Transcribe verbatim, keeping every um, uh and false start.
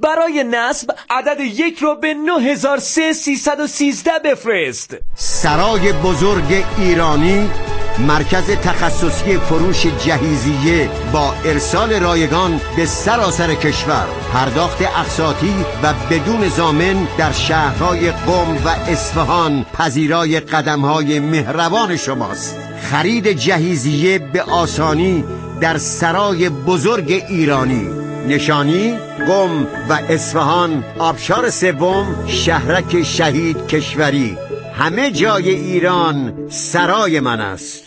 برای نصب عدد یک رو به نه هزار سیصد و سیزده بفرست. سرای بزرگ ایرانی، مرکز تخصصی فروش جهیزیه با ارسال رایگان به سراسر کشور. پرداخت اقساطی و بدون ضامن در شهرهای قم و اصفهان پذیرای قدمهای مهربان شماست. خرید جهیزیه به آسانی در سرای بزرگ ایرانی. نشانی قم و اصفهان، آبشار سوم، شهرک شهید کشوری. همه جای ایران سرای من است.